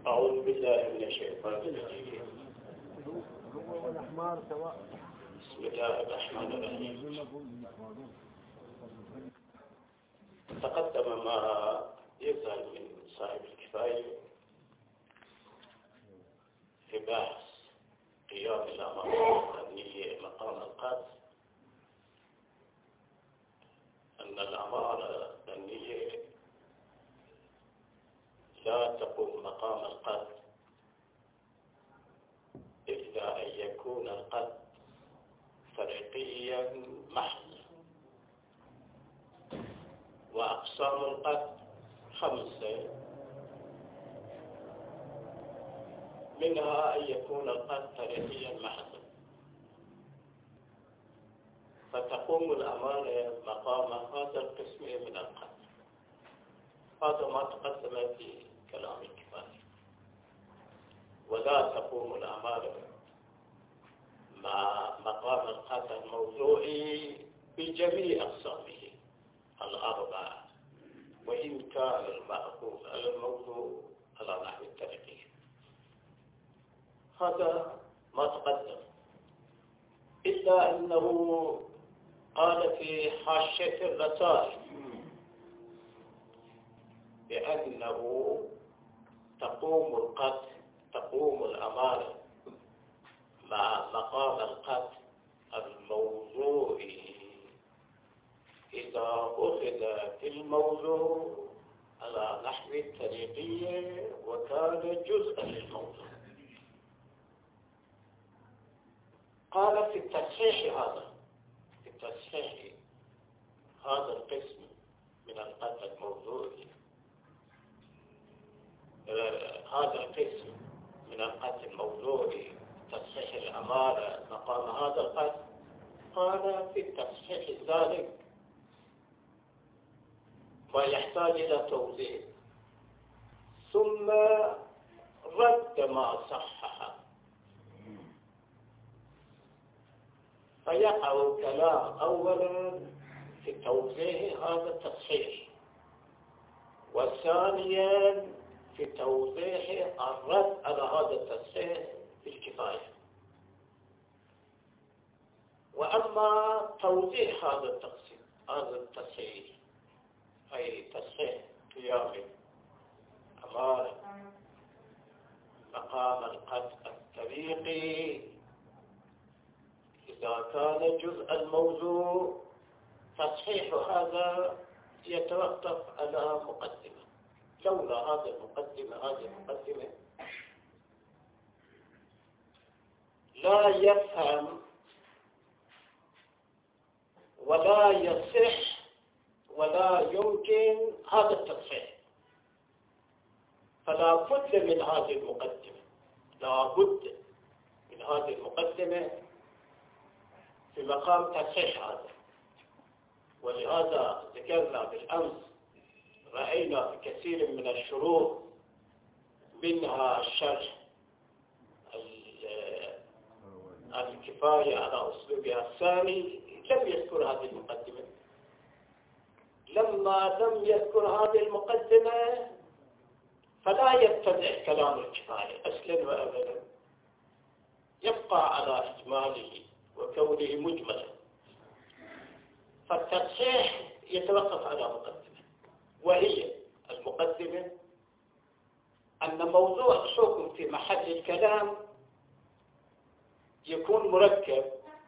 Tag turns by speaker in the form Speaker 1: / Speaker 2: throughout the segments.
Speaker 1: أعوذ بالله من الشيطان الرجيم. بسم الله الرحمن الرحيم. تقدم ما يزال من صاحب الكفاية في بحث قيام الأمارة الأمنية مقام القتل، أن الأمارة الأمنية لا تقوم مقام القتل إلا أن يكون القتل فريقيا محض. وأقسام القتل 5، منها أن يكون القتل فريقيا محض، فتقوم الأمانة مقام هذا القسم من القتل. هذا ما تقدم في كلام الكفاية. ولا تقوم الأمانة مع مقام القتل الموضوعي بجميع أقسامه 4، وإن كان المأخوذ على الموضوع على نحو الترقية. هذا ما تقدم، إلا أنه قال في حاشية الرسائل بأنه تقوم الأمانة مع مقام القتل الموضوعي إذا أخذ في الموضوع على نحو الطريقية وكان جزءا للموضوع. قال في التصحيح هذا القسم من القتل الموضوعي، هذا القسم من القتل الموضوعي تصحيح الأمارة مقام هذا القتل. قال في التصحيح ذلك ما يحتاج إلى توضيح، ثم رد ما صحح، فيقع كلام أولا في توضيح هذا التصحيح، وثانيا في توضيح الرد على هذا التصحيح في الكفاية. وأما توضيح هذا التصحيح أي تصحيح قيام الأمارة مقام القتل الطريقي إذا كان جزء الموضوع، تصحيح هذا يتوقف على مقدمة. لولا هذه المقدمة لا يفهم ولا يصح ولا يمكن هذا التصحيح. فلا بد من هذه المقدمة، لا بد من هذه المقدمة في مقام تصحيح هذا. ولهذا ذكرنا بالأمس، رأينا في كثير من الشروط منها الشرح الكفاية على أسلوبها الثاني لم يذكر هذه المقدمة. لما لم يذكر هذه المقدمة فلا يتبع كلام الكفاية أصلا وأبدا، يبقى على إجماله وكونه مجملا. فالتصحيح يتوقف على مقدمة، وهي المقدمة أن موضوع الحكم في محل الكلام يكون مركب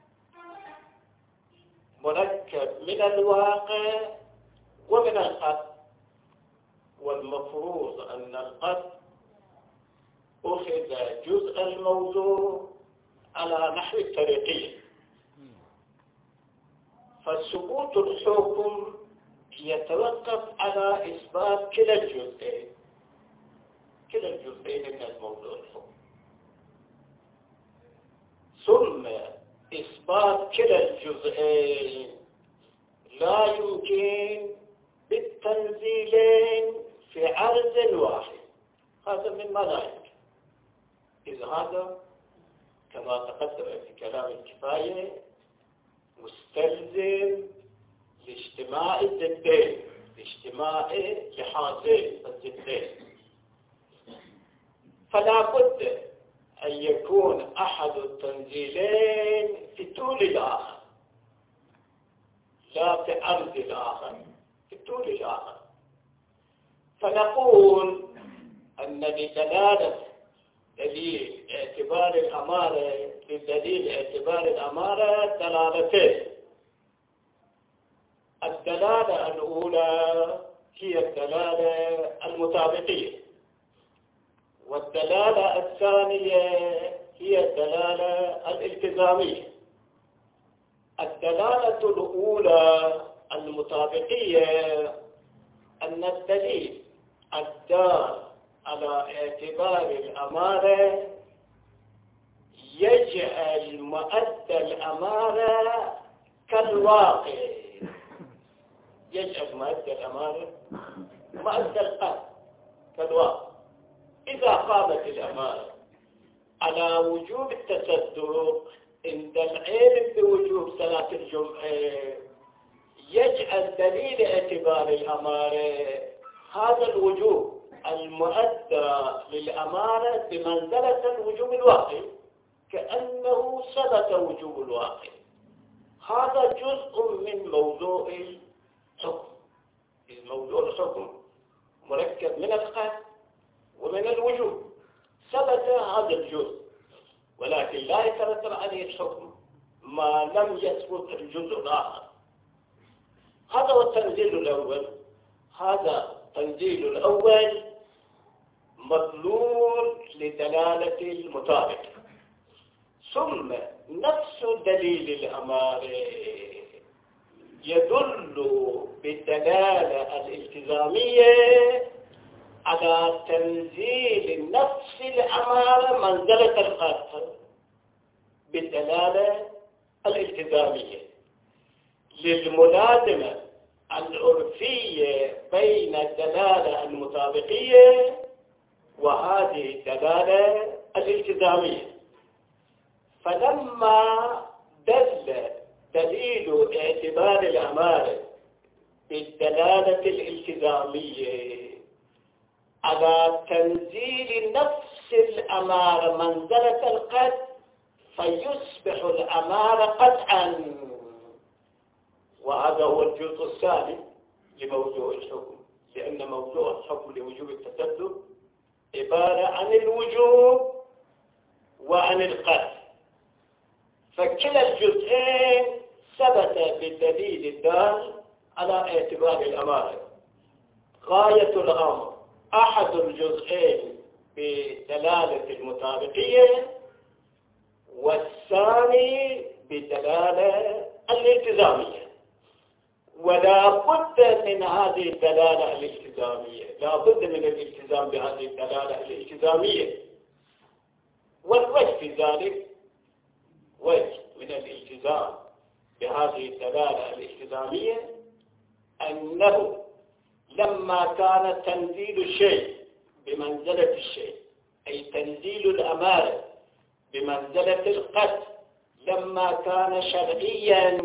Speaker 1: من الواقع ومن القتل. والمفروض أن القتل أخذ جزء الموضوع على نحو الطريقية، فثبوت الحكم يتوقف على إثبات كلا الجزئين من الموضوع الحكم. ثم إثبات كلا الجزئين لا يمكن بالتنزيلين في عرض واحد. هذا مما لا يمكن. إذ هذا كما تقدم في كلام الكفاية مستلزم لاجتماع الضدين، لاجتماع لحاظين الضدين. فلا بد أن يكون أحد التنزيلين في طول الآخر لا في عرض الآخر، في طول الآخر. فنقول أن لدلالة دليل اعتبار الأمارة للدليل اعتبار الأمارة دلالتين. الدلالة الأولى هي الدلالة المطابقية، والدلالة الثانية هي الدلالة الالتزامية. الدلالة الأولى المطابقية أن الدليل الدال على اعتبار الأمارة يجعل مؤدى الأمارة كالواقع، يجعل مؤدى الأمارة مؤدى القلب كالواقع. إذا قامت الأمارة على وجوب التصدق عند العلم بوجوب صلاة الجمعة، يجعل دليل اعتبار الأمارة هذا الوجوب المؤدى للأمارة بمنزلة الوجوب الواقع، كأنه ثبت وجوب الواقع. هذا جزء من موضوع الحكم. موضوع الحكم مركب من القصد ومن الوجوب. ثبت هذا الجزء، ولكن لا يترتب عليه الحكم ما لم يثبت الجزء الآخر. هذا هو التنزيل الأول. هذا التنزيل الأول مطلوب لدلالة المطابق. ثم نفس دليل الأمارة يدل بالدلالة الالتزامية على تنزيل نفس الأمارة منزلة القصد بالدلالة الالتزامية، للملازمة العرفية بين الدلالة المطابقية وهذه الدلالة الالتزامية. فلما دل دليل اعتبار الأمارة بالدلالة الالتزامية على تنزيل نفس الأمارة منزلة القصد، فيصبح الأمارة قطعا. وهذا هو الجزء الثاني لموضوع الحكم، لأن موضوع الحكم لوجوب التصدق عبارة عن الوجوب وعن القصد، فكلا الجزئين ثبت بالدليل الدال على اعتبار الأمارة. غاية الأمر أحد الجزئين بدلالة المطابقية والثاني بدلالة الالتزامية. ولا بد من هذه الدلالة الالتزامية، لا بد من الالتزام بهذه الدلالة الالتزامية. والوجه في ذلك وجه من الالتزام بهذه الدلالة الالتزامية أنه لما كان تنزيل الشيء بمنزلة الشيء، أي تنزيل الأمارة بمنزلة القصد، لما كان شرعيا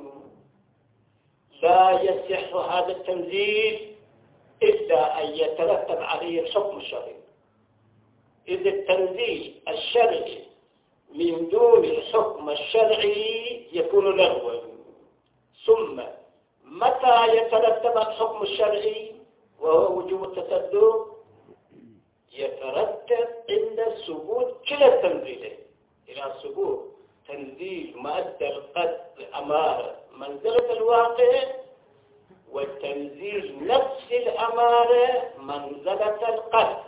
Speaker 1: لا يصح هذا التنزيل إلا أن يترتب عليه الحكم الشرعي. إذ التنزيل الشرعي من دون الحكم الشرعي يكون لغوا. ثم متى يترتب الحكم الشرعي وهو وجوب التصدق؟ يترتب عند ثبوت كلا التنزيلين، إلى ثبوت تنزيل مؤدى القصد الأمارة منزلة الواقع، وتنزيل نفس الأمارة منزلة القصد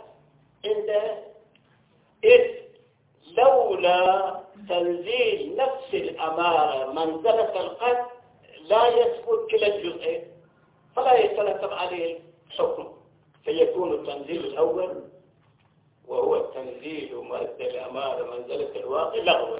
Speaker 1: إذ لولا تنزيل نفس الأمارة منزلة القصد لا يثبت كلا الجزئين، فلا يترتب عليه الحكم، فيكون التنزيل الأول وهو التنزيل مؤدى الأمارة منزلة الواقع لغوا.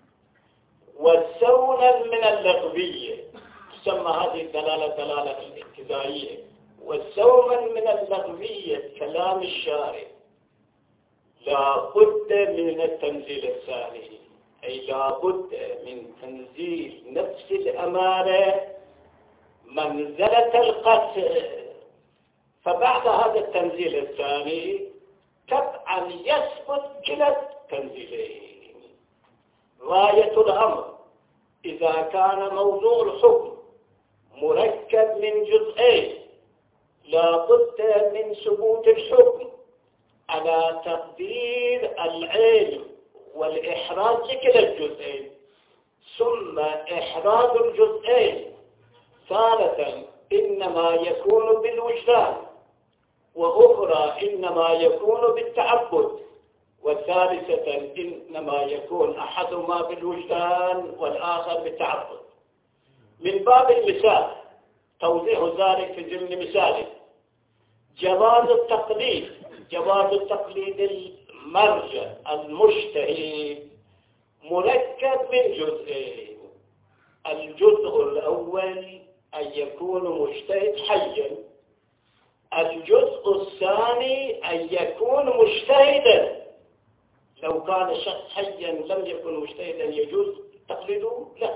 Speaker 1: والسونا من اللغوية تسمى هذه الدلالة دلالة الابتدائية. والسونا من اللغوية كلام الشارع لا بد من التنزيل الثاني، أي لا بد من تنزيل نفس الأمارة منزلة القصد. فبعد هذا التنزيل الثاني تبعا أن يثبت كلا التنزيلين. غاية الأمر إذا كان موضوع الحكم مركب من جزئين لا بد من ثبوت الحكم على تقدير العلم والإحراز لكلا الجزئين، ثم إحراز الجزئين ثالثا إنما يكون بالوجدان، وأخرى إنما يكون بالتعبد، وثالثة إنما يكون أحدهما بالوجدان والآخر بالتعبد. من باب المثال توضيح ذلك في ضمن مثاله جواز التقليد المرجع المجتهد مركب من جزئين. الجزء الأول أن يكون مجتهد حيا، الجزء الثاني أن يكون مجتهدا. لو كان شخص حيا لم يكن مجتهدا يجوز تقليده؟ لا.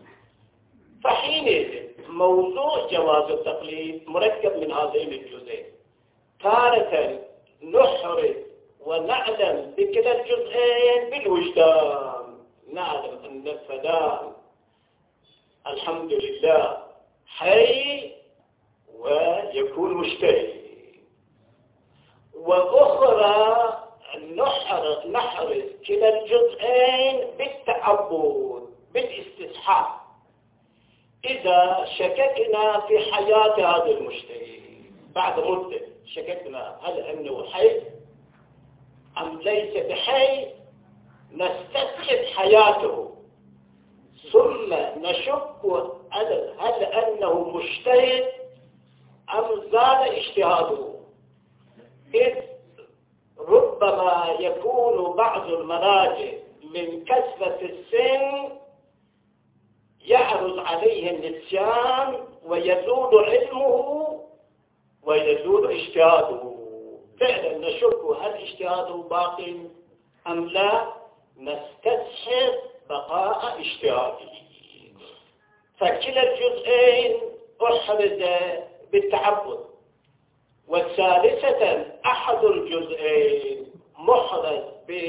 Speaker 1: فحينئذ موضوع جواز التقليد مركب من هذين الجزئين. تارة نحرز ونعلم بكلا الجزئين بالوجدان، نعلم أن الفلان الحمد لله حي ويكون مجتهد. وأخرى نحرز كلا الجزئين بالتعبد بالاستصحاب. إذا شككنا في حياة هذا المجتهد بعد مدة، شككنا هل أنه حي أم ليس بحي، نستسحب حياته ثم نشك هل أنه مجتهد أم زال اجتهاده. إذ ربما يكون بعض المراجع من كثرة السن يعرض عليه النسيان ويزول علمه ويزول اجتهاده. فعلا نشك هل اجتهاده باق أم لا، نستصحب بقاء اجتهاده. فكلا الجزئين أحرز بالتعبد، والثالثة أحد الجزئين محرز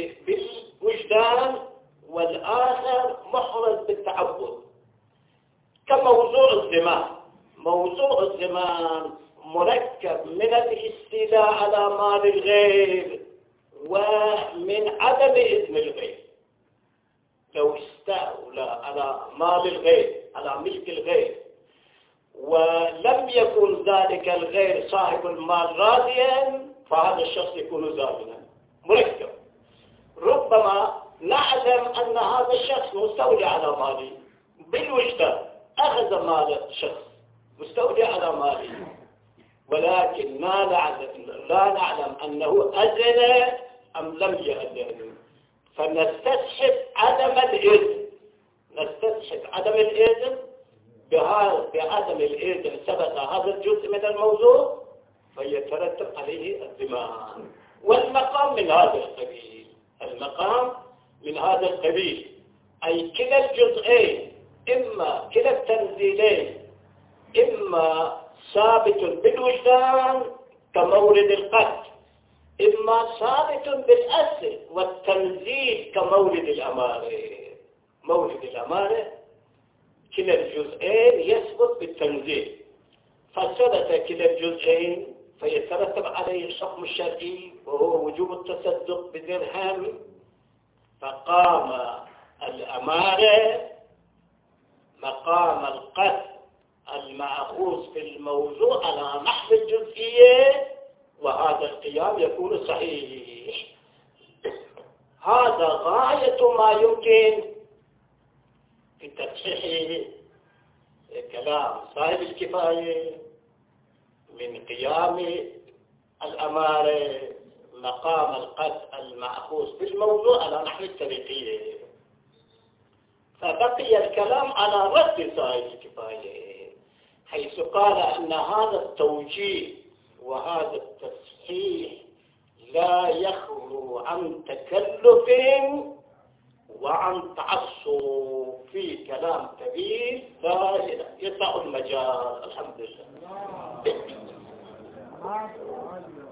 Speaker 1: بالوجدان والآخر محرز بالتعبد. كموضوع الزمان، موضوع الزمان مركب من الاستيلاء على مال الغير ومن عدم إذن الغير. لو استولى على مال الغير على ملك الغير ولم يكن ذلك الغير صاحب المال راضيا فهذا الشخص يكون ظالما. مركب. ربما نعلم أن هذا الشخص مستولي على ماله بالوجدان، أخذ مال الشخص مستولي على ماله، ولكن لا نعلم أنه أذن أم لم يأذن، فنستصحب عدم الإذن. نستصحب عدم الإذن. بعدم الإذن ثبت هذا الجزء من الموضوع فيترتب عليه الضمان. والمقام من هذا القبيل، المقام من هذا القبيل، أي كلا الجزئين إما كلا التنزيلين إما ثابت بالوجدان كمورد القتل، إما ثابت بالأصل والتنزيل كمورد الأمارة. مورد الأمارة كلا الجزئين يثبت بالتنزيل، فثبت كلا الجزئين فيترتب عليه الحكم الشرعي وهو وجوب التصدق بدرهم، فقام الأمارة مقام القتل المأخوذ في الموضوع على نحو الجزئية، وهذا القيام يكون صحيح. هذا غاية ما يمكن في تصحيح كلام صاحب الكفاية من قيام الأمارة مقام القتل المأخوذ في الموضوع على نحو الطريقية. فبقي الكلام على رد صاحب الكفاية حيث قال أن هذا التوجيه وهذا التصحيح لا يخلو عن تكلف وعن تعصب في كلام كبير لا يسع المجال. الحمد لله.